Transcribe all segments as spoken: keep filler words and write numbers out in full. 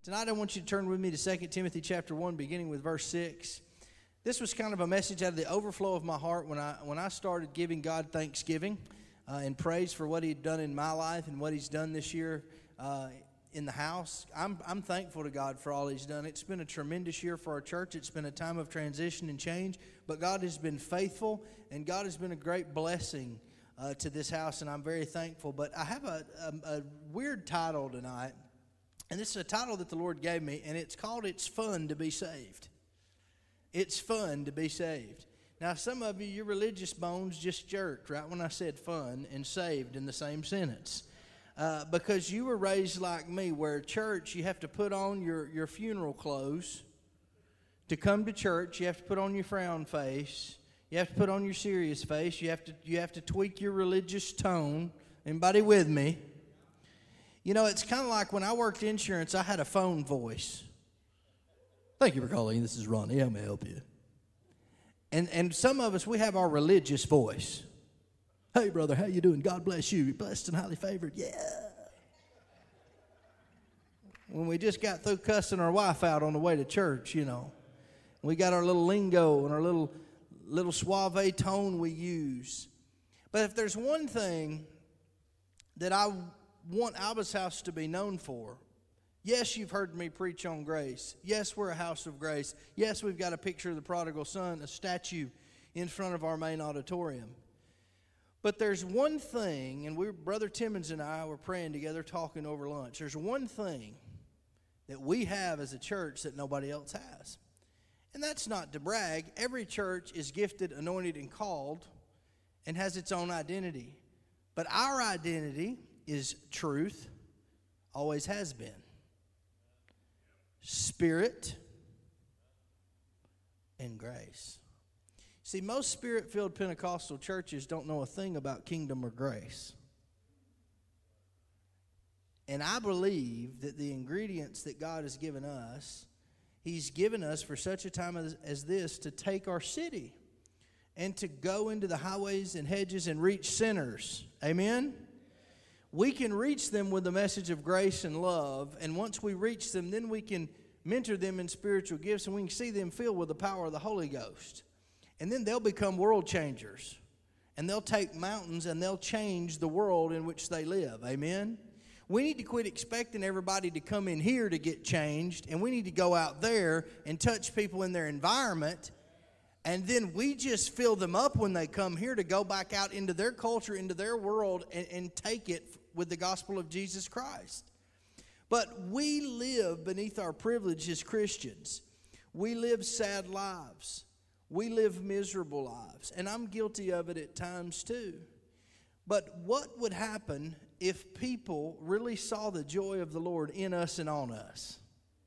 Tonight I want you to turn with me to Second Timothy chapter one, beginning with verse six. This was kind of a message out of the overflow of my heart when I when I started giving God thanksgiving uh, and praise for what He'd done in my life and what He's done this year uh, in the house. I'm I'm thankful to God for all He's done. It's been a tremendous year for our church. It's been a time of transition and change, but God has been faithful, and God has been a great blessing uh, to this house, and I'm very thankful. But I have a, a, a weird title tonight. And this is a title that the Lord gave me, and it's called It's Fun to Be Saved. It's fun to be saved. Now, some of you, your religious bones just jerked right when I said fun and saved in the same sentence. Uh, because you were raised like me, where church, you have to put on your, your funeral clothes. To come to church, you have to put on your frown face. You have to put on your serious face. You have to, you have to tweak your religious tone. Anybody with me? You know, it's kind of like when I worked insurance, I had a phone voice. Thank you for calling. This is Ronnie. How may I help you? And and some of us, we have our religious voice. Hey, brother, how you doing? God bless you. You're blessed and highly favored. Yeah. When we just got through cussing our wife out on the way to church, you know, we got our little lingo and our little, little suave tone we use. But if there's one thing that I want Abba's house to be known for. Yes, you've heard me preach on grace. Yes, we're a house of grace. Yes, we've got a picture of the prodigal son, a statue in front of our main auditorium. But there's one thing, and we, Brother Timmons and I were praying together, talking over lunch. There's one thing that we have as a church that nobody else has. And that's not to brag. Every church is gifted, anointed, and called and has its own identity. But our identity is truth, always has been. Spirit and grace. See, most Spirit-filled Pentecostal churches don't know a thing about kingdom or grace. And I believe that the ingredients that God has given us, He's given us for such a time as, as this to take our city and to go into the highways and hedges and reach sinners. Amen? We can reach them with the message of grace and love, and once we reach them, then we can mentor them in spiritual gifts, and we can see them filled with the power of the Holy Ghost. And then they'll become world changers, and they'll take mountains, and they'll change the world in which they live. Amen? We need to quit expecting everybody to come in here to get changed, and we need to go out there and touch people in their environment, and then we just fill them up when they come here to go back out into their culture, into their world, and, and take it with the gospel of Jesus Christ. But we live beneath our privilege as Christians. We live sad lives. We live miserable lives. And I'm guilty of it at times too. But what would happen if people really saw the joy of the Lord in us and on us?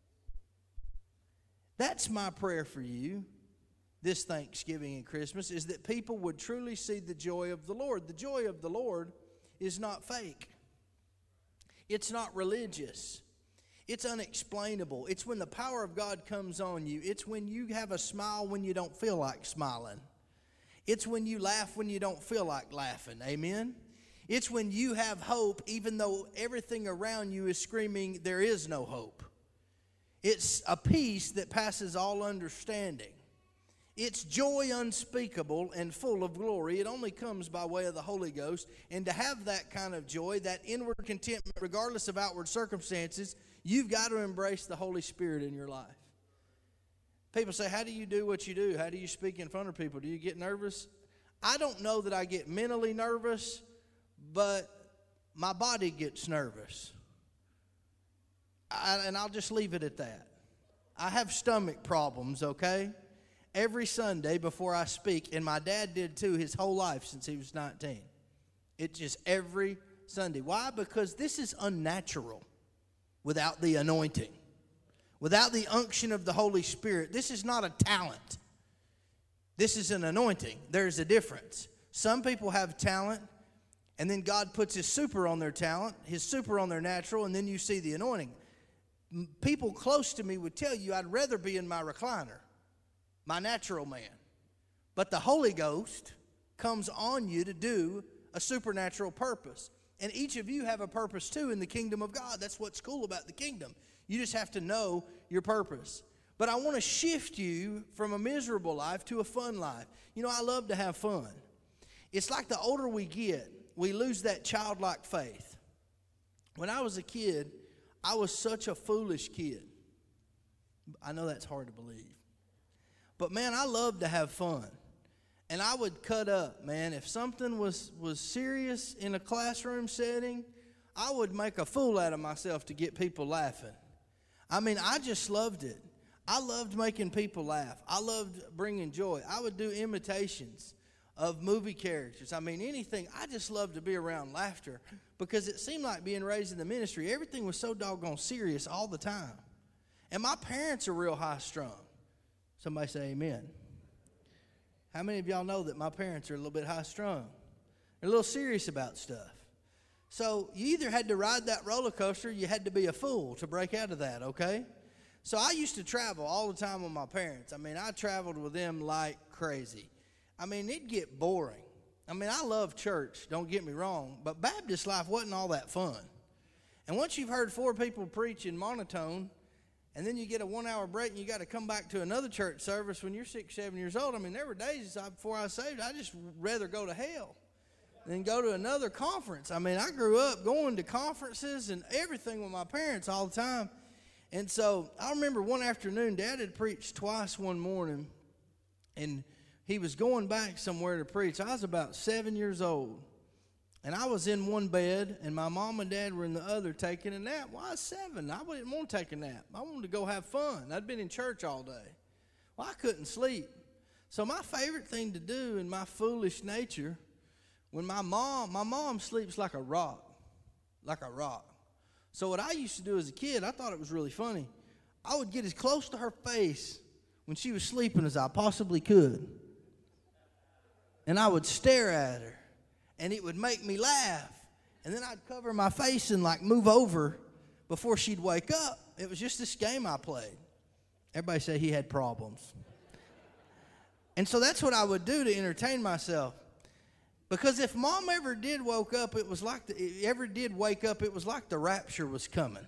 That's my prayer for you this Thanksgiving and Christmas, is that people would truly see the joy of the Lord. The joy of the Lord is not fake. It's not religious. It's unexplainable. It's when the power of God comes on you. It's when you have a smile when you don't feel like smiling. It's when you laugh when you don't feel like laughing. Amen? It's when you have hope even though everything around you is screaming there is no hope. It's a peace that passes all understanding. It's joy unspeakable and full of glory. It only comes by way of the Holy Ghost. And to have that kind of joy, that inward contentment, regardless of outward circumstances, you've got to embrace the Holy Spirit in your life. People say, how do you do what you do? How do you speak in front of people? Do you get nervous? I don't know that I get mentally nervous, but my body gets nervous. I, and I'll just leave it at that. I have stomach problems, okay? Every Sunday before I speak, and my dad did too his whole life since he was nineteen. It's just every Sunday. Why? Because this is unnatural without the anointing. Without the unction of the Holy Spirit. This is not a talent. This is an anointing. There's a difference. Some people have talent, and then God puts His super on their talent, His super on their natural, and then you see the anointing. People close to me would tell you I'd rather be in my recliner, my natural man. But the Holy Ghost comes on you to do a supernatural purpose. And each of you have a purpose too in the kingdom of God. That's what's cool about the kingdom. You just have to know your purpose. But I want to shift you from a miserable life to a fun life. You know, I love to have fun. It's like the older we get, we lose that childlike faith. When I was a kid, I was such a foolish kid. I know that's hard to believe. But man, I loved to have fun. And I would cut up, man. If something was, was serious in a classroom setting, I would make a fool out of myself to get people laughing. I mean, I just loved it. I loved making people laugh. I loved bringing joy. I would do imitations of movie characters. I mean, anything. I just loved to be around laughter because it seemed like being raised in the ministry, everything was so doggone serious all the time. And my parents are real high strung. Somebody say amen. How many of y'all know that my parents are a little bit high strung? They're a little serious about stuff. So you either had to ride that roller coaster, or you had to be a fool to break out of that, okay? So I used to travel all the time with my parents. I mean, I traveled with them like crazy. I mean, it'd get boring. I mean, I love church, don't get me wrong, but Baptist life wasn't all that fun. And once you've heard four people preach in monotone, and then you get a one-hour break and you got to come back to another church service when you're six, seven years old. I mean, there were days I, before I was saved, I just rather go to hell than go to another conference. I mean, I grew up going to conferences and everything with my parents all the time. And so I remember one afternoon, Dad had preached twice one morning, and he was going back somewhere to preach. I was about seven years old. And I was in one bed, and my mom and dad were in the other taking a nap. Well, I was seven. I didn't want to take a nap. I wanted to go have fun. I'd been in church all day. Well, I couldn't sleep. So my favorite thing to do in my foolish nature, when my mom, my mom sleeps like a rock, like a rock. So what I used to do as a kid, I thought it was really funny. I would get as close to her face when she was sleeping as I possibly could. And I would stare at her. And it would make me laugh. And then I'd cover my face and like move over before she'd wake up. It was just this game I played. Everybody say he had problems. And so that's what I would do to entertain myself. Because if mom ever did woke up, it was like the, ever did wake up, it was like the rapture was coming.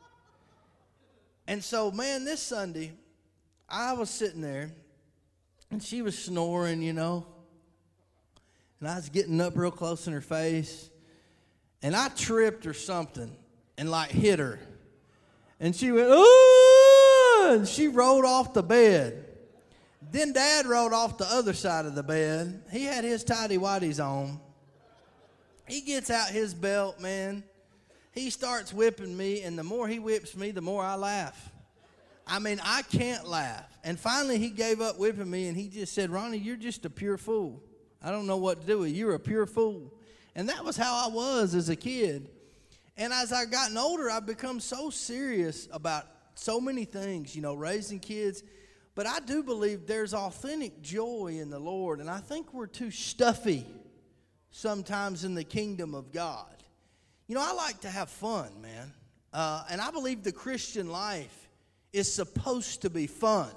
And so, man, this Sunday, I was sitting there, and she was snoring, you know. And I was getting up real close in her face. And I tripped or something and like hit her. And she went, ooh! And she rolled off the bed. Then Dad rolled off the other side of the bed. He had his tighty-whities on. He gets out his belt, man. He starts whipping me. And the more he whips me, the more I laugh. I mean, I can't laugh. And finally he gave up whipping me. And he just said, Ronnie, you're just a pure fool. I don't know what to do with you. You're a pure fool. And that was how I was as a kid. And as I've gotten older, I've become so serious about so many things, you know, raising kids. But I do believe there's authentic joy in the Lord. And I think we're too stuffy sometimes in the kingdom of God. You know, I like to have fun, man. Uh, and I believe the Christian life is supposed to be fun.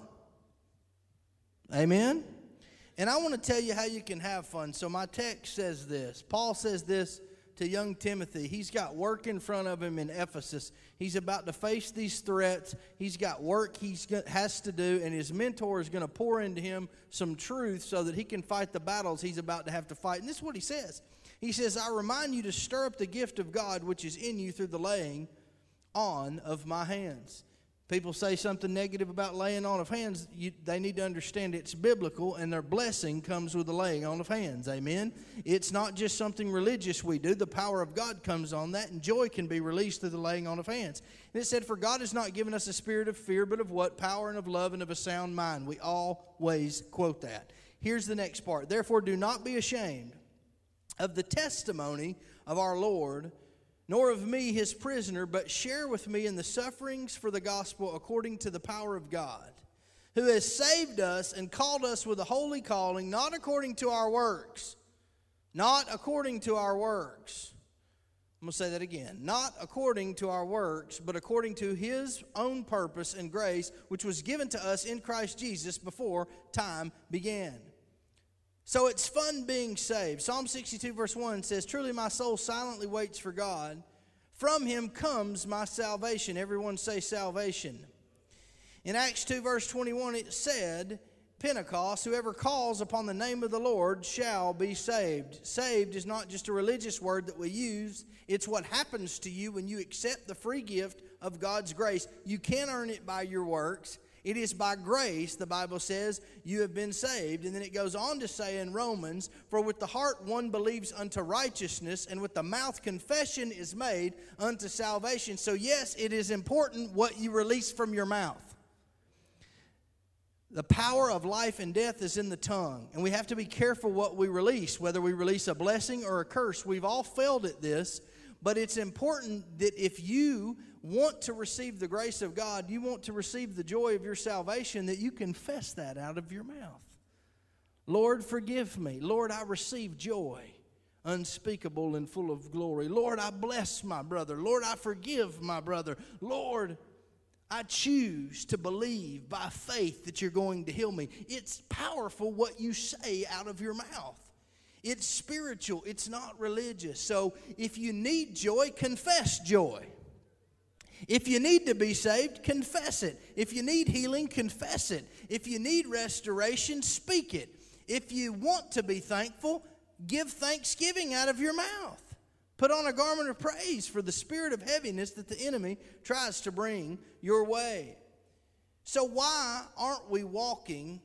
Amen? And I want to tell you how you can have fun. So my text says this. Paul says this to young Timothy. He's got work in front of him in Ephesus. He's about to face these threats. He's got work he has to do, and his mentor is going to pour into him some truth so that he can fight the battles he's about to have to fight. And this is what he says. He says, I remind you to stir up the gift of God which is in you through the laying on of my hands. People say something negative about laying on of hands. You, they need to understand it's biblical, and their blessing comes with the laying on of hands. Amen? It's not just something religious we do. The power of God comes on that, and joy can be released through the laying on of hands. And it said, for God has not given us a spirit of fear, but of what? Power and of love and of a sound mind. We always quote that. Here's the next part. Therefore, do not be ashamed of the testimony of our Lord, nor of me his prisoner, but share with me in the sufferings for the gospel according to the power of God, who has saved us and called us with a holy calling, not according to our works. Not according to our works. I'm going to say that again. Not according to our works, but according to his own purpose and grace, which was given to us in Christ Jesus before time began. So it's fun being saved. Psalm sixty-two verse one says, truly my soul silently waits for God, From him comes my salvation. Everyone say salvation. In Acts two verse twenty-one it said, Pentecost, whoever calls upon the name of the Lord shall be saved. Saved is not just a religious word that we use. It's what happens to you when you accept the free gift of God's grace. You can't earn it by your works. It is by grace, the Bible says, you have been saved. And then it goes on to say in Romans, for with the heart one believes unto righteousness, and with the mouth confession is made unto salvation. So yes, it is important what you release from your mouth. The power of life and death is in the tongue, and we have to be careful what we release, whether we release a blessing or a curse. We've all failed at this, but it's important that if you want to receive the grace of God, you want to receive the joy of your salvation, that you confess that out of your mouth. Lord, forgive me. Lord, I receive joy unspeakable and full of glory. Lord, I bless my brother. Lord, I forgive my brother. Lord, I choose to believe by faith that you're going to heal me. It's powerful what you say out of your mouth. It's spiritual. It's not religious. So if you need joy, confess joy. If you need to be saved, confess it. If you need healing, confess it. If you need restoration, speak it. If you want to be thankful, give thanksgiving out of your mouth. Put on a garment of praise for the spirit of heaviness that the enemy tries to bring your way. So why aren't we walking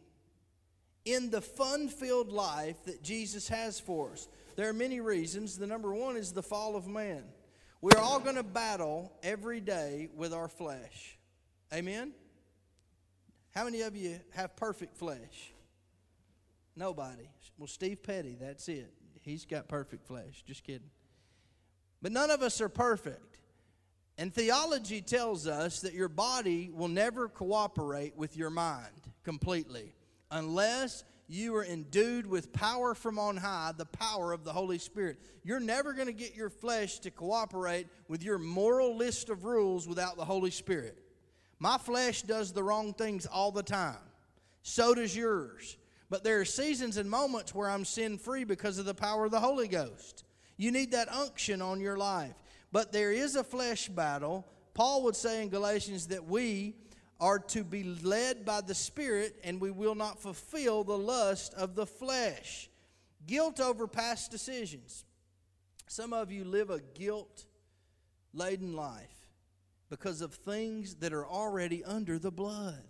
in the fun-filled life that Jesus has for us? There are many reasons. The number one is the fall of man. We're all going to battle every day with our flesh. Amen? How many of you have perfect flesh? Nobody. Well, Steve Petty, that's it. He's got perfect flesh. Just kidding. But none of us are perfect. And theology tells us that your body will never cooperate with your mind completely unless you are endued with power from on high, the power of the Holy Spirit. You're never going to get your flesh to cooperate with your moral list of rules without the Holy Spirit. My flesh does the wrong things all the time. So does yours. But there are seasons and moments where I'm sin-free because of the power of the Holy Ghost. You need that unction on your life. But there is a flesh battle. Paul would say in Galatians that we are to be led by the Spirit, and we will not fulfill the lust of the flesh. Guilt over past decisions. Some of you live a guilt-laden life because of things that are already under the blood.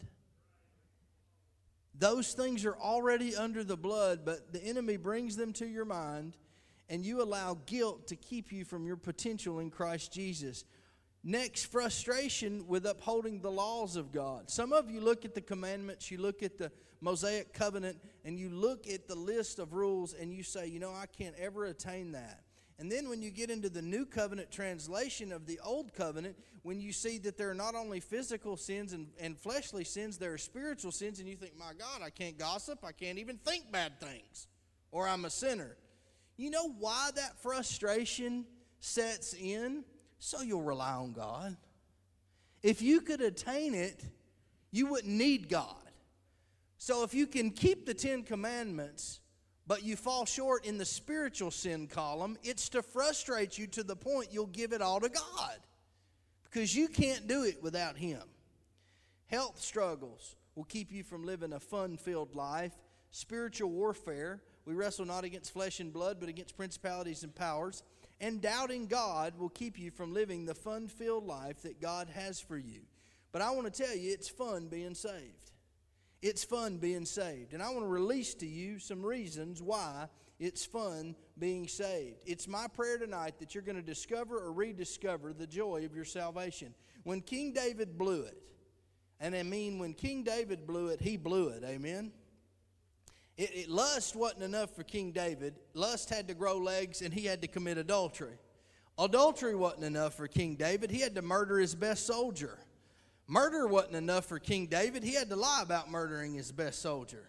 Those things are already under the blood, but the enemy brings them to your mind, and you allow guilt to keep you from your potential in Christ Jesus. Next, frustration with upholding the laws of God. Some of you look at the commandments, you look at the Mosaic covenant, and you look at the list of rules, and you say, you know, I can't ever attain that. And then when you get into the New Covenant translation of the Old Covenant, when you see that there are not only physical sins and, and fleshly sins, there are spiritual sins, and you think, my God, I can't gossip, I can't even think bad things, or I'm a sinner. You know why that frustration sets in? So you'll rely on God. If you could attain it, you wouldn't need God. So if you can keep the Ten Commandments, but you fall short in the spiritual sin column, it's to frustrate you to the point you'll give it all to God, because you can't do it without Him. Health struggles will keep you from living a fun-filled life. Spiritual warfare, we wrestle not against flesh and blood, but against principalities and powers. And doubting God will keep you from living the fun-filled life that God has for you. But I want to tell you, it's fun being saved. It's fun being saved. And I want to release to you some reasons why it's fun being saved. It's my prayer tonight that you're going to discover or rediscover the joy of your salvation. When King David blew it, and I mean when King David blew it, he blew it, amen? It, it, lust wasn't enough for King David. Lust had to grow legs, and he had to commit adultery. Adultery wasn't enough for King David. He had to murder his best soldier. Murder wasn't enough for King David. He had to lie about murdering his best soldier.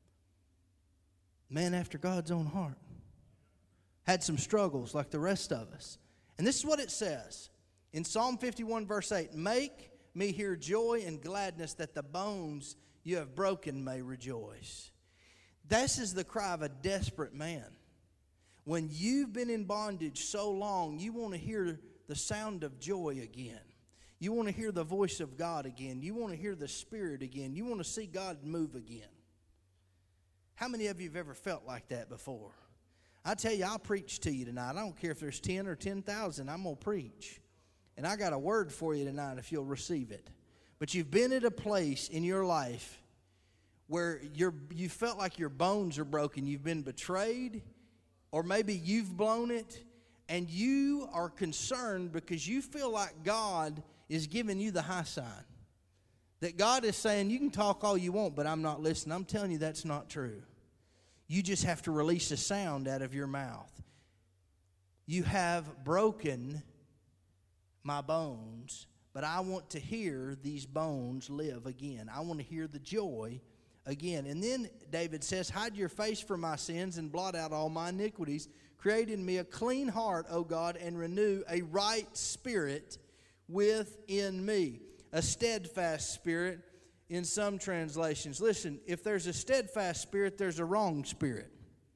Man after God's own heart. Had some struggles like the rest of us. And this is what it says in Psalm fifty-one, verse eight. Make me hear joy and gladness, that the bones you have broken may rejoice. This is the cry of a desperate man. When you've been in bondage so long, you want to hear the sound of joy again. You want to hear the voice of God again. You want to hear the Spirit again. You want to see God move again. How many of you have ever felt like that before? I tell you, I'll preach to you tonight. I don't care if there's ten or ten thousand. I'm going to preach. And I got a word for you tonight if you'll receive it. But you've been at a place in your life where you're, you felt like your bones are broken. You've been betrayed, or maybe you've blown it, and you are concerned because you feel like God is giving you the high sign. That God is saying, you can talk all you want, but I'm not listening. I'm telling you that's not true. You just have to release a sound out of your mouth. You have broken my bones, but I want to hear these bones live again. I want to hear the joy again. And then David says, hide your face from my sins and blot out all my iniquities. Create in me a clean heart, O God, and renew a right spirit within me. A steadfast spirit in some translations. Listen, if there's a steadfast spirit, there's a wrong spirit.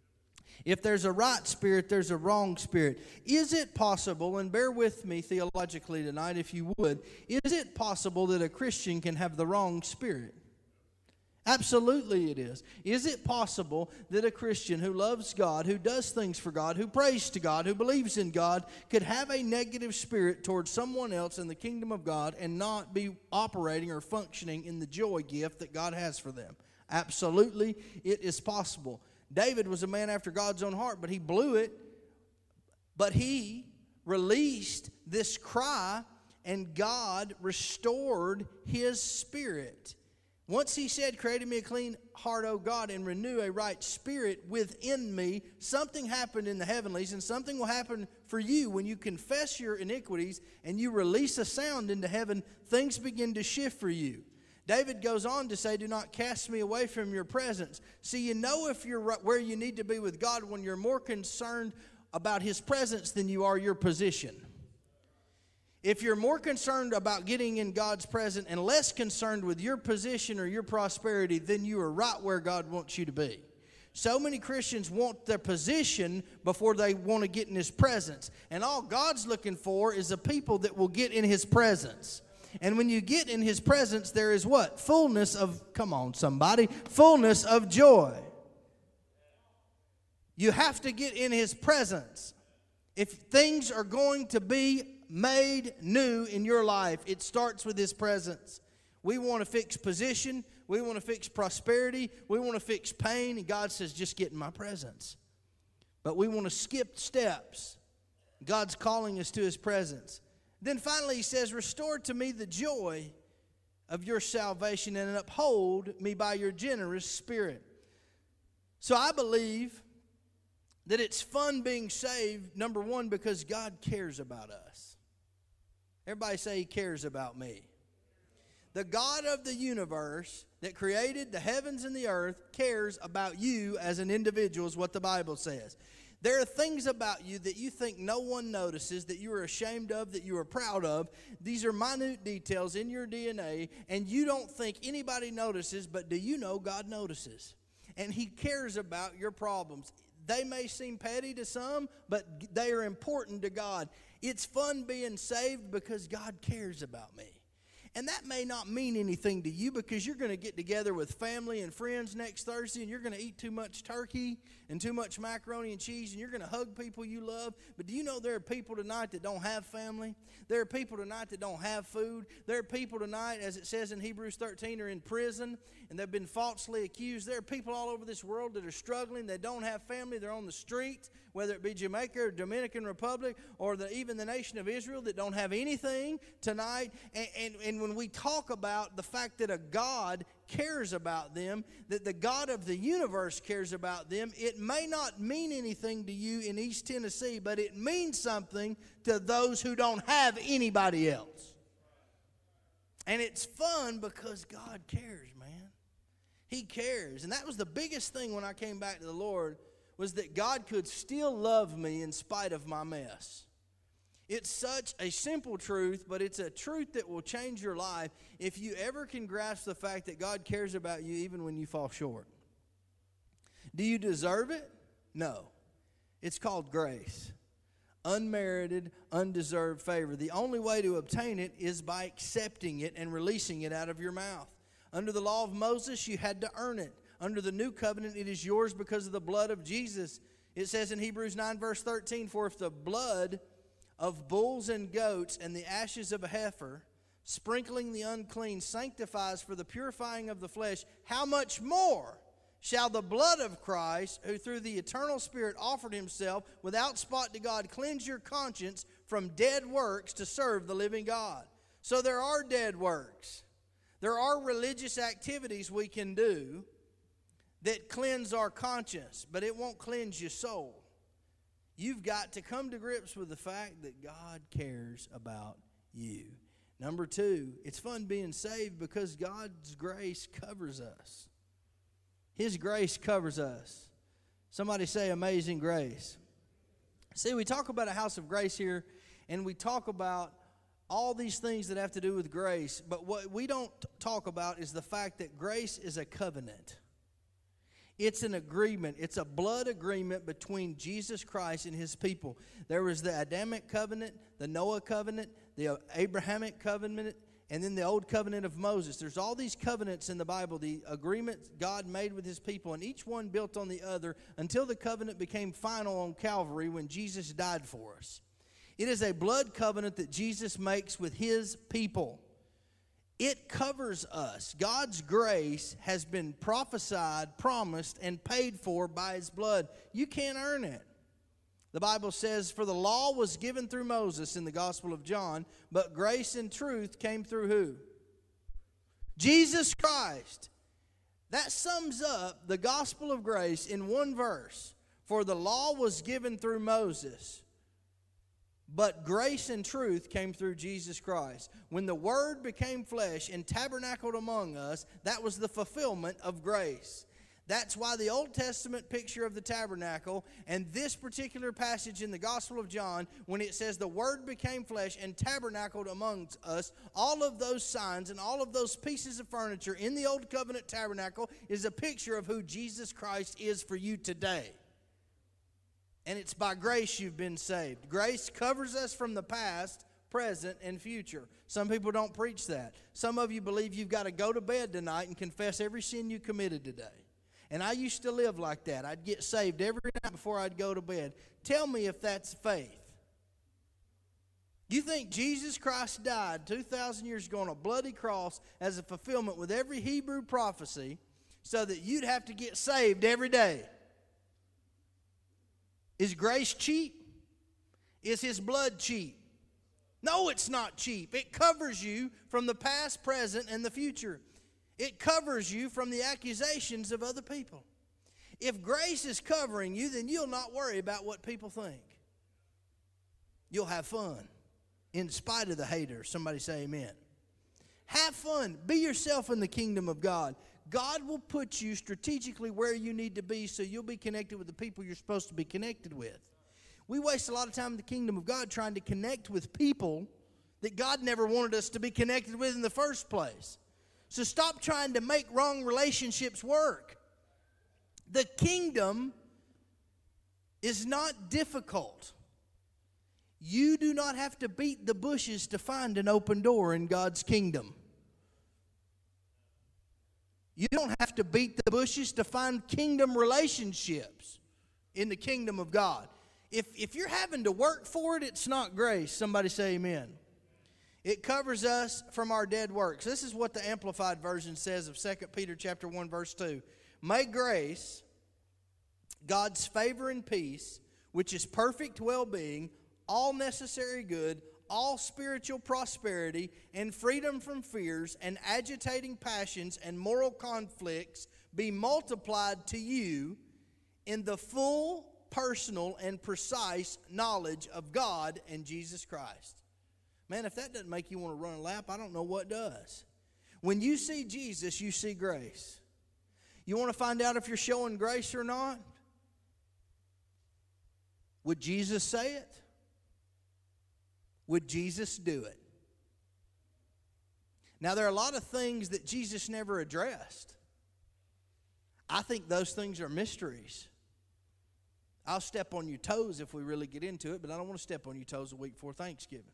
If there's a right spirit, there's a wrong spirit. Is it possible, and bear with me theologically tonight if you would, is it possible that a Christian can have the wrong spirit? Absolutely it is. Is it possible that a Christian who loves God, who does things for God, who prays to God, who believes in God, could have a negative spirit towards someone else in the kingdom of God and not be operating or functioning in the joy gift that God has for them? Absolutely, it is possible. David was a man after God's own heart, but he blew it. But he released this cry, and God restored his spirit. Once he said, create in me a clean heart, O God, and renew a right spirit within me, something happened in the heavenlies, and something will happen for you when you confess your iniquities and you release a sound into heaven. Things begin to shift for you. David goes on to say, do not cast me away from your presence. See, you know if you're right where you need to be with God when you're more concerned about his presence than you are your position. If you're more concerned about getting in God's presence and less concerned with your position or your prosperity, then you are right where God wants you to be. So many Christians want their position before they want to get in his presence. And all God's looking for is a people that will get in his presence. And when you get in his presence, there is what? Fullness of, come on somebody, fullness of joy. You have to get in his presence. If things are going to be made new in your life, it starts with his presence. We want to fix position. We want to fix prosperity. We want to fix pain. And God says, just get in my presence. But we want to skip steps. God's calling us to his presence. Then finally he says, restore to me the joy of your salvation and uphold me by your generous spirit. So I believe that it's fun being saved, number one, because God cares about us. Everybody say he cares about me. The God of the universe that created the heavens and the earth cares about you as an individual, is what the Bible says. There are things about you that you think no one notices, that you are ashamed of, that you are proud of. These are minute details in your D N A, and you don't think anybody notices, but do you know God notices? And he cares about your problems. They may seem petty to some, but they are important to God. It's fun being saved because God cares about me. And that may not mean anything to you because you're going to get together with family and friends next Thursday and you're going to eat too much turkey and too much macaroni and cheese and you're going to hug people you love. But do you know there are people tonight that don't have family? There are people tonight that don't have food. There are people tonight, as it says in Hebrews thirteen, are in prison and they've been falsely accused. There are people all over this world that are struggling. They don't have family. They're on the streets, whether it be Jamaica or Dominican Republic or the, even the nation of Israel, that don't have anything tonight. And, and, and when we talk about the fact that a God cares about them, that the God of the universe cares about them, it may not mean anything to you in East Tennessee, but it means something to those who don't have anybody else. And it's fun because God cares, man. He cares. And that was the biggest thing when I came back to the Lord, was that God could still love me in spite of my mess. It's such a simple truth, but it's a truth that will change your life if you ever can grasp the fact that God cares about you even when you fall short. Do you deserve it? No. It's called grace. Unmerited, undeserved favor. The only way to obtain it is by accepting it and releasing it out of your mouth. Under the law of Moses, you had to earn it. Under the new covenant, it is yours because of the blood of Jesus. It says in Hebrews nine verse thirteen, for if the blood of bulls and goats and the ashes of a heifer, sprinkling the unclean, sanctifies for the purifying of the flesh, how much more shall the blood of Christ, who through the eternal Spirit offered himself without spot to God, cleanse your conscience from dead works to serve the living God? So there are dead works. There are religious activities we can do that cleanse our conscience, but it won't cleanse your soul. You've got to come to grips with the fact that God cares about you. Number two, it's fun being saved because God's grace covers us. His grace covers us. Somebody say amazing grace. See, we talk about a house of grace here, and we talk about all these things that have to do with grace, but what we don't talk about is the fact that grace is a covenant. It's an agreement. It's a blood agreement between Jesus Christ and his people. There was the Adamic covenant, the Noah covenant, the Abrahamic covenant, and then the old covenant of Moses. There's all these covenants in the Bible, the agreements God made with his people, and each one built on the other until the covenant became final on Calvary when Jesus died for us. It is a blood covenant that Jesus makes with his people. It covers us. God's grace has been prophesied, promised, and paid for by his blood. You can't earn it. The Bible says, for the law was given through Moses in the Gospel of John, but grace and truth came through who? Jesus Christ. That sums up the gospel of grace in one verse. For the law was given through Moses, but grace and truth came through Jesus Christ. When the Word became flesh and tabernacled among us, that was the fulfillment of grace. That's why the Old Testament picture of the tabernacle and this particular passage in the Gospel of John, when it says the Word became flesh and tabernacled amongst us, all of those signs and all of those pieces of furniture in the Old Covenant tabernacle is a picture of who Jesus Christ is for you today. And it's by grace you've been saved. Grace covers us from the past, present, and future. Some people don't preach that. Some of you believe you've got to go to bed tonight and confess every sin you committed today. And I used to live like that. I'd get saved every night before I'd go to bed. Tell me if that's faith. You think Jesus Christ died two thousand years ago on a bloody cross as a fulfillment with every Hebrew prophecy so that you'd have to get saved every day? Is grace cheap? Is his blood cheap? No, it's not cheap. It covers you from the past, present, and the future. It covers you from the accusations of other people. If grace is covering you, then you'll not worry about what people think. You'll have fun in spite of the haters. Somebody say amen. Have fun. Be yourself in the kingdom of God. God will put you strategically where you need to be so you'll be connected with the people you're supposed to be connected with. We waste a lot of time in the kingdom of God trying to connect with people that God never wanted us to be connected with in the first place. So stop trying to make wrong relationships work. The kingdom is not difficult. You do not have to beat the bushes to find an open door in God's kingdom. You don't have to beat the bushes to find kingdom relationships in the kingdom of God. If, if you're having to work for it, it's not grace. Somebody say amen. It covers us from our dead works. This is what the Amplified Version says of Second Peter chapter one, verse two. May grace, God's favor and peace, which is perfect well-being, all necessary good, all spiritual prosperity, and freedom from fears and agitating passions and moral conflicts be multiplied to you in the full, personal, and precise knowledge of God and Jesus Christ. Man, if that doesn't make you want to run a lap, I don't know what does. When you see Jesus, you see grace. You want to find out if you're showing grace or not? Would Jesus say it? Would Jesus do it? Now, there are a lot of things that Jesus never addressed. I think those things are mysteries. I'll step on your toes if we really get into it, but I don't want to step on your toes a week before Thanksgiving.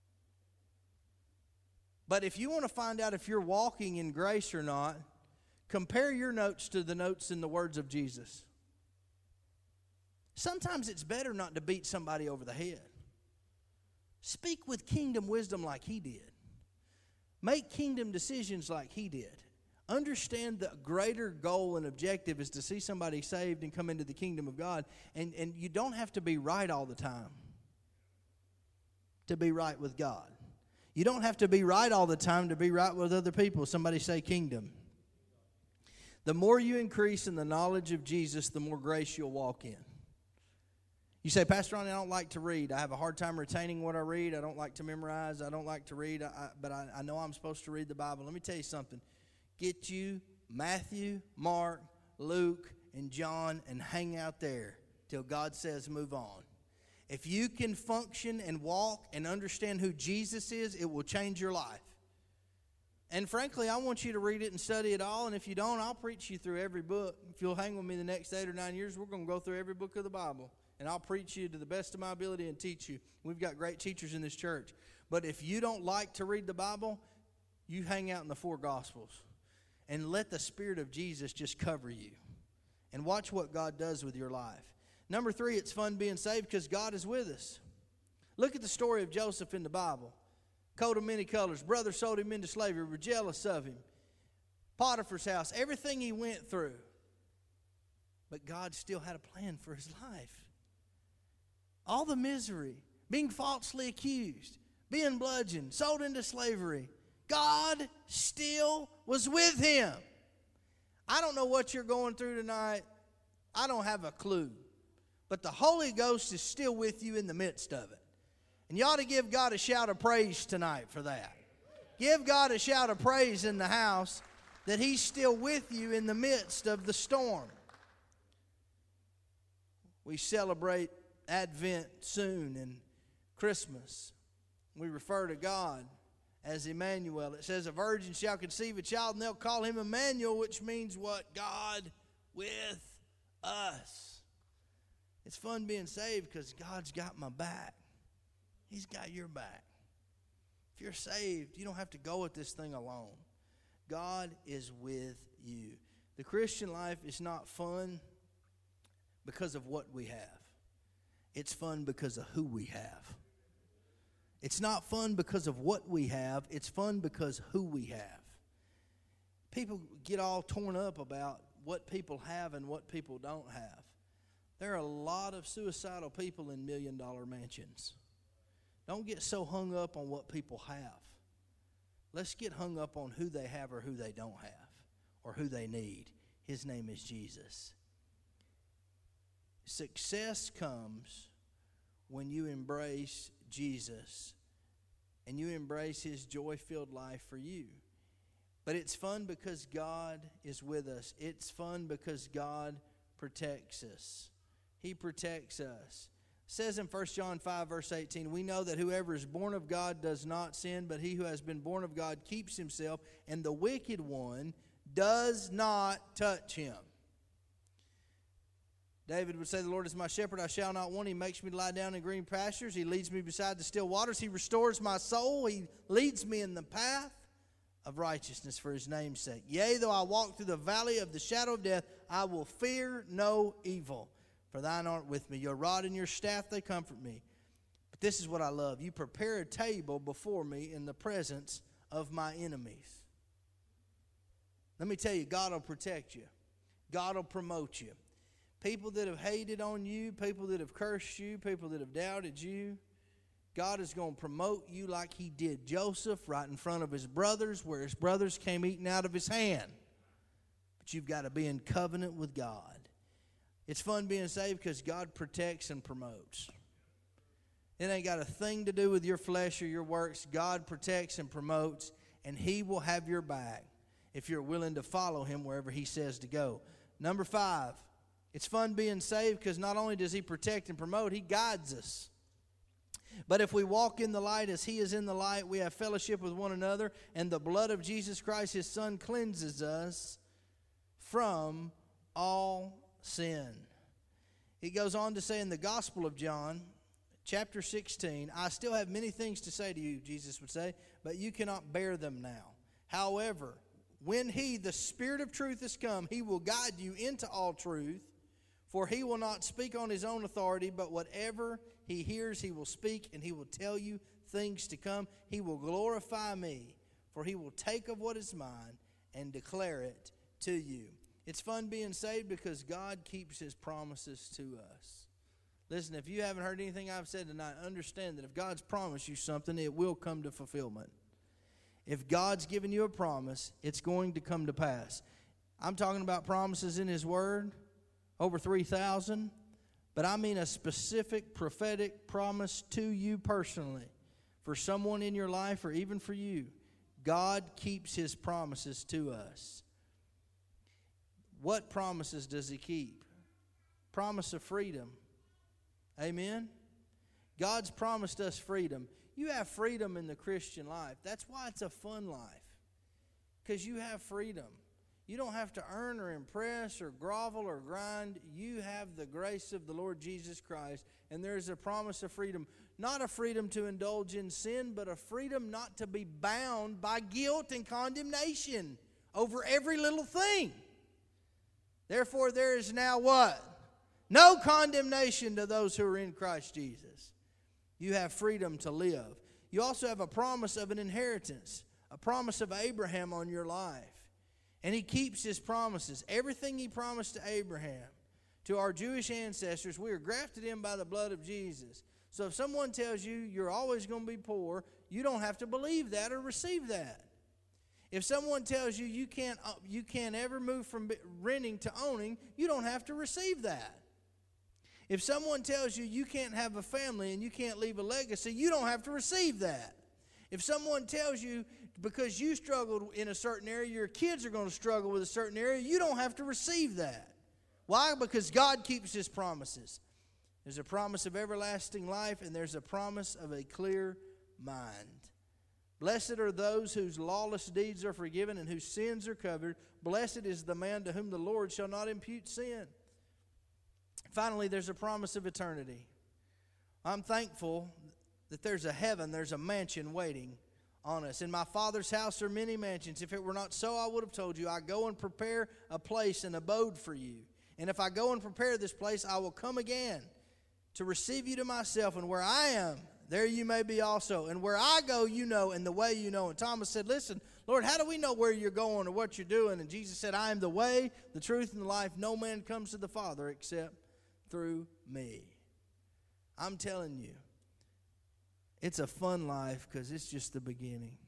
But if you want to find out if you're walking in grace or not, compare your notes to the notes in the words of Jesus. Sometimes it's better not to beat somebody over the head. Speak with kingdom wisdom like he did. Make kingdom decisions like he did. Understand the greater goal and objective is to see somebody saved and come into the kingdom of God. And, and you don't have to be right all the time to be right with God. You don't have to be right all the time to be right with other people. Somebody say kingdom. The more you increase in the knowledge of Jesus, the more grace you'll walk in. You say, Pastor Ronnie, I don't like to read. I have a hard time retaining what I read. I don't like to memorize. I don't like to read, I, but I, I know I'm supposed to read the Bible. Let me tell you something. Get you Matthew, Mark, Luke, and John and hang out there till God says move on. If you can function and walk and understand who Jesus is, it will change your life. And frankly, I want you to read it and study it all. And if you don't, I'll preach you through every book. If you'll hang with me the next eight or nine years, we're going to go through every book of the Bible. And I'll preach you to the best of my ability and teach you. We've got great teachers in this church. But if you don't like to read the Bible, you hang out in the four Gospels. And let the Spirit of Jesus just cover you. And watch what God does with your life. Number three, it's fun being saved because God is with us. Look at the story of Joseph in the Bible. Coat of many colors. Brothers sold him into slavery. Were jealous of him. Potiphar's house. Everything he went through. But God still had a plan for his life. All the misery. Being falsely accused. Being bludgeoned. Sold into slavery. God still was with him. I don't know what you're going through tonight. I don't have a clue. But the Holy Ghost is still with you in the midst of it. And you ought to give God a shout of praise tonight for that. Give God a shout of praise in the house that he's still with you in the midst of the storm. We celebrate Advent soon and Christmas. We refer to God as Emmanuel. It says a virgin shall conceive a child and they'll call him Emmanuel, which means what? God with us. It's fun being saved because God's got my back. He's got your back. If you're saved, you don't have to go at this thing alone. God is with you. The Christian life is not fun because of what we have. It's fun because of who we have. It's not fun because of what we have. It's fun because who we have. People get all torn up about what people have and what people don't have. There are a lot of suicidal people in million-dollar mansions. Don't get so hung up on what people have. Let's get hung up on who they have or who they don't have or who they need. His name is Jesus. Success comes when you embrace Jesus and you embrace his joy-filled life for you. But it's fun because God is with us. It's fun because God protects us. He protects us. It says in First John five, verse eighteen, we know that whoever is born of God does not sin, but he who has been born of God keeps himself, and the wicked one does not touch him. David would say, the Lord is my shepherd, I shall not want. He makes me to lie down in green pastures. He leads me beside the still waters. He restores my soul. He leads me in the path of righteousness for his name's sake. Yea, though I walk through the valley of the shadow of death, I will fear no evil. For thine art with me. Your rod and your staff, they comfort me. But this is what I love. You prepare a table before me in the presence of my enemies. Let me tell you, God will protect you. God will promote you. People that have hated on you, people that have cursed you, people that have doubted you, God is going to promote you like he did Joseph right in front of his brothers, where his brothers came eating out of his hand. But you've got to be in covenant with God. It's fun being saved because God protects and promotes. It ain't got a thing to do with your flesh or your works. God protects and promotes, and he will have your back if you're willing to follow him wherever he says to go. Number five, it's fun being saved because not only does he protect and promote, he guides us. But if we walk in the light as he is in the light, we have fellowship with one another, and the blood of Jesus Christ, his son, cleanses us from all sin. He goes on to say in the Gospel of John, chapter sixteen, I still have many things to say to you, Jesus would say, but you cannot bear them now. However, when He, the Spirit of truth, has come, He will guide you into all truth, for He will not speak on His own authority, but whatever He hears He will speak, and He will tell you things to come. He will glorify Me, for He will take of what is mine and declare it to you. It's fun being saved because God keeps His promises to us. Listen, if you haven't heard anything I've said tonight, understand that if God's promised you something, it will come to fulfillment. If God's given you a promise, it's going to come to pass. I'm talking about promises in His Word, over three thousand, but I mean a specific prophetic promise to you personally, for someone in your life or even for you. God keeps His promises to us. What promises does He keep? Promise of freedom. Amen? God's promised us freedom. You have freedom in the Christian life. That's why it's a fun life. Because you have freedom. You don't have to earn or impress or grovel or grind. You have the grace of the Lord Jesus Christ. And there's a promise of freedom. Not a freedom to indulge in sin, but a freedom not to be bound by guilt and condemnation over every little thing. Therefore, there is now what? No condemnation to those who are in Christ Jesus. You have freedom to live. You also have a promise of an inheritance, a promise of Abraham on your life. And He keeps His promises. Everything He promised to Abraham, to our Jewish ancestors, we are grafted in by the blood of Jesus. So if someone tells you you're always going to be poor, you don't have to believe that or receive that. If someone tells you you can't, you can't ever move from renting to owning, you don't have to receive that. If someone tells you you can't have a family and you can't leave a legacy, you don't have to receive that. If someone tells you because you struggled in a certain area, your kids are going to struggle with a certain area, you don't have to receive that. Why? Because God keeps His promises. There's a promise of everlasting life, and there's a promise of a clear mind. Blessed are those whose lawless deeds are forgiven and whose sins are covered. Blessed is the man to whom the Lord shall not impute sin. Finally, there's a promise of eternity. I'm thankful that there's a heaven, there's a mansion waiting on us. In my Father's house are many mansions. If it were not so, I would have told you. I go and prepare a place, an abode for you. And if I go and prepare this place, I will come again to receive you to myself. And where I am, there you may be also. And where I go, you know, and the way you know. And Thomas said, listen, Lord, how do we know where you're going or what you're doing? And Jesus said, I am the way, the truth, and the life. No man comes to the Father except through me. I'm telling you, it's a fun life because it's just the beginning.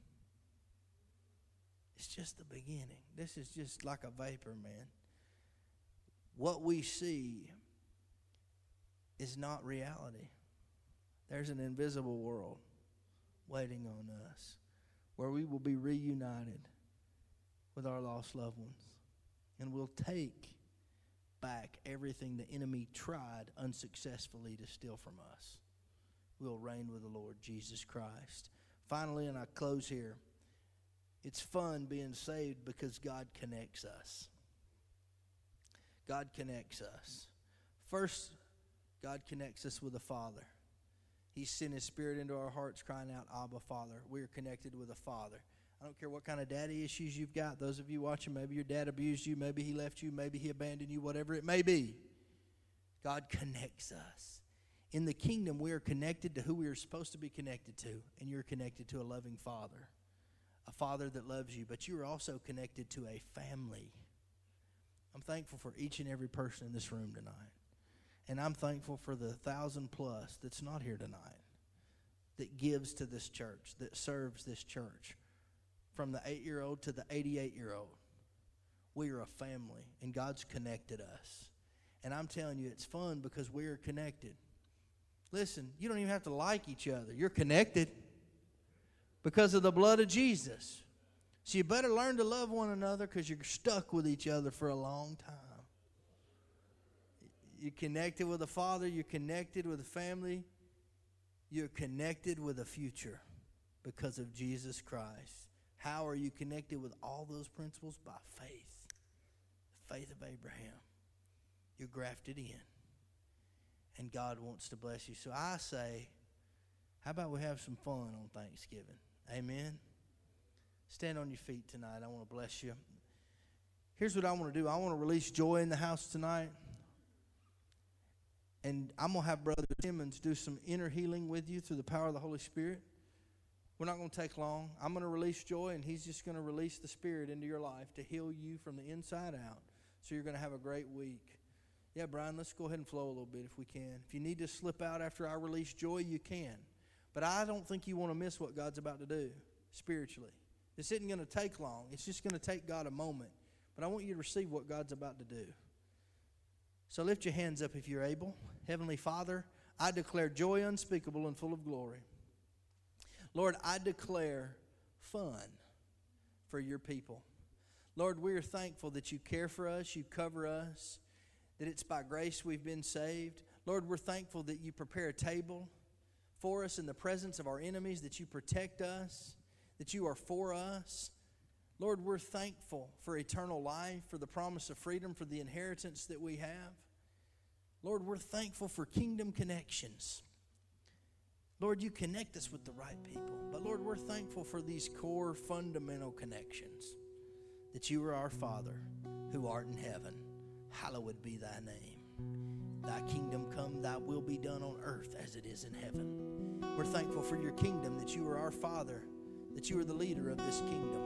It's just the beginning. This is just like a vapor, man. What we see is not reality. There's an invisible world waiting on us where we will be reunited with our lost loved ones. And we'll take back everything the enemy tried unsuccessfully to steal from us. We'll reign with the Lord Jesus Christ. Finally, and I close here, it's fun being saved because God connects us. God connects us. First, God connects us with the Father. He sent His Spirit into our hearts crying out, Abba, Father. We are connected with a Father. I don't care what kind of daddy issues you've got. Those of you watching, maybe your dad abused you, maybe he left you, maybe he abandoned you, whatever it may be. God connects us. In the kingdom, we are connected to who we are supposed to be connected to, and you're connected to a loving Father, a Father that loves you, but you are also connected to a family. I'm thankful for each and every person in this room tonight, and I'm thankful for the thousand plus that's not here tonight, that gives to this church, that serves this church. From the eight-year-old to the eighty-eight-year-old, we are a family, and God's connected us. And I'm telling you, it's fun because we are connected. Listen, you don't even have to like each other. You're connected because of the blood of Jesus. So you better learn to love one another because you're stuck with each other for a long time. You're connected with the Father. You're connected with the family. You're connected with a future because of Jesus Christ. How are you connected with all those principles? By faith. The faith of Abraham. You're grafted in. and God wants to bless you. So I say, how about we have some fun on Thanksgiving? Amen? Stand on your feet tonight. I want to bless you. Here's what I want to do. I want to release joy in the house tonight. And I'm going to have Brother Timmons do some inner healing with you through the power of the Holy Spirit. We're not going to take long. I'm going to release joy, and he's just going to release the Spirit into your life to heal you from the inside out. So you're going to have a great week. Yeah, Brian, let's go ahead and flow a little bit if we can. If you need to slip out after I release joy, you can. But I don't think you want to miss what God's about to do spiritually. This isn't going to take long. It's just going to take God a moment. But I want you to receive what God's about to do. So lift your hands up if you're able. Heavenly Father, I declare joy unspeakable and full of glory. Lord, I declare fun for your people. Lord, we are thankful that you care for us, you cover us, that it's by grace we've been saved. Lord, we're thankful that you prepare a table for us in the presence of our enemies, that you protect us, that you are for us. Lord, we're thankful for eternal life, for the promise of freedom, for the inheritance that we have. Lord, we're thankful for kingdom connections. Lord, you connect us with the right people. But Lord, we're thankful for these core fundamental connections, that you are our Father who art in heaven. Hallowed be thy name. Thy kingdom come, thy will be done on earth as it is in heaven. We're thankful for your kingdom, that you are our Father, that you are the leader of this kingdom.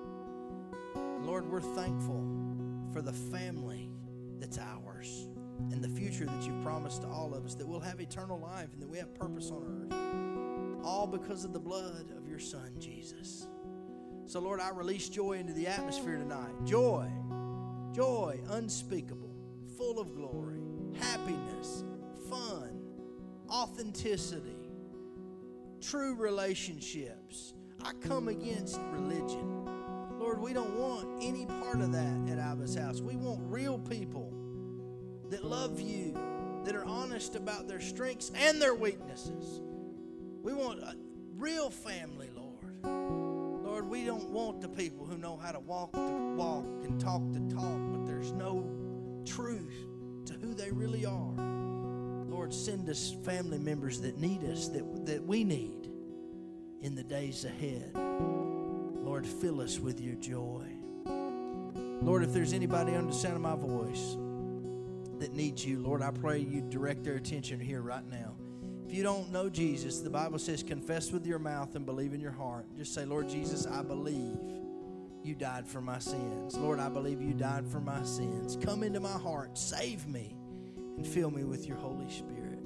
Lord, we're thankful for the family that's ours and the future that you've promised to all of us, that we'll have eternal life and that we have purpose on earth, all because of the blood of your Son, Jesus. So, Lord, I release joy into the atmosphere tonight. Joy, joy unspeakable, full of glory, happiness, fun, authenticity, true relationships. I come against religion. Lord, we don't want any part of that at Abba's house. We want real people that love you, that are honest about their strengths and their weaknesses. We want a real family, Lord. Lord, we don't want the people who know how to walk the walk and talk the talk, but there's no truth to who they really are. Lord, send us family members that need us, that, that we need in the days ahead. Lord, fill us with your joy. Lord, if there's anybody under the sound of my voice that needs you, Lord, I pray you direct their attention here right now. If you don't know Jesus, the Bible says confess with your mouth and believe in your heart. Just say, Lord Jesus, I believe you died for my sins. Lord, I believe you died for my sins. Come into my heart, save me, and fill me with your Holy Spirit.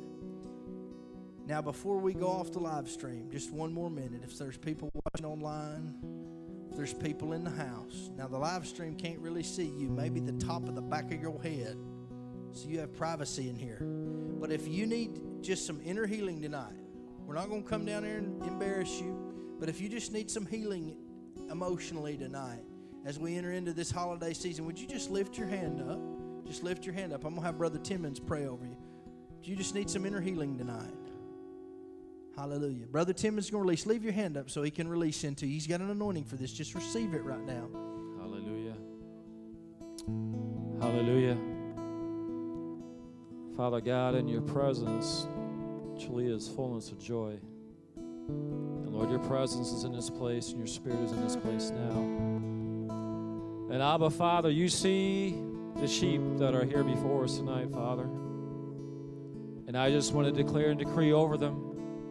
Now, before we go off the live stream, just one more minute. If there's people watching online, if there's people in the house. Now, the live stream can't really see you. Maybe the top of the back of your head. So you have privacy in here. But if you need just some inner healing tonight, we're not going to come down here and embarrass you. But if you just need some healing emotionally tonight, as we enter into this holiday season, would you just lift your hand up? Just lift your hand up. I'm going to have Brother Timmons pray over you. Do you just need some inner healing tonight? Hallelujah. Brother Timmons is going to release. Leave your hand up so he can release into you. He's got an anointing for this. Just receive it right now. Hallelujah. Hallelujah. Father God, in your presence truly is fullness of joy. And Lord, your presence is in this place and your spirit is in this place now. And Abba, Father, you see the sheep that are here before us tonight, Father. And I just want to declare and decree over them,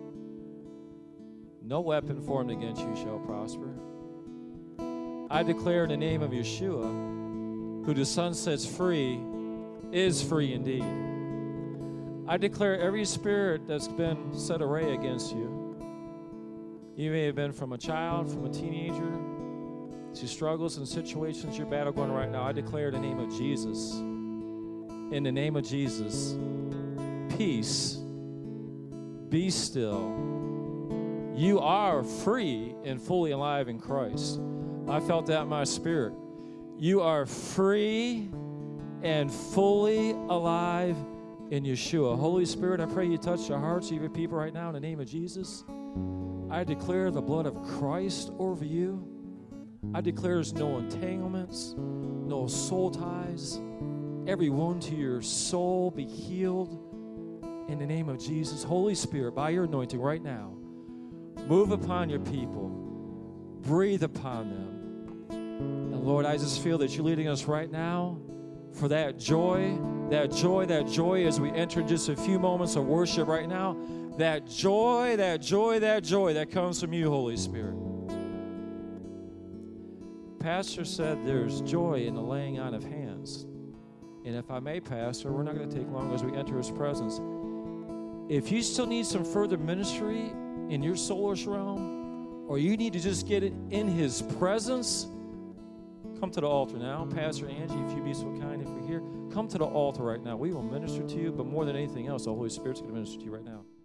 no weapon formed against you shall prosper. I declare in the name of Yeshua, who the Son sets free, is free indeed. I declare every spirit that's been set array against you, you may have been from a child, from a teenager, to struggles and situations you're battling right now. I declare in the name of Jesus, in the name of Jesus, peace, be still. You are free and fully alive in Christ. I felt that in my spirit. You are free and fully alive in Yeshua. Holy Spirit, I pray you touch the hearts of your people right now in the name of Jesus. I declare the blood of Christ over you. I declare there's no entanglements, no soul ties. Every wound to your soul be healed. in the name of Jesus. Holy Spirit, by your anointing right now, move upon your people. Breathe upon them. And Lord, I just feel that you're leading us right now for that joy, that joy, that joy as we enter just a few moments of worship right now. That joy, that joy, that joy that comes from you, Holy Spirit. Pastor said there's joy in the laying on of hands. And if I may, Pastor, we're not going to take long as we enter his presence. If you still need some further ministry in your soulish realm, or you need to just get it in his presence, come to the altar now. Pastor Angie, if you'd be so kind, if you're here, come to the altar right now. We will minister to you, but more than anything else, the Holy Spirit's going to minister to you right now.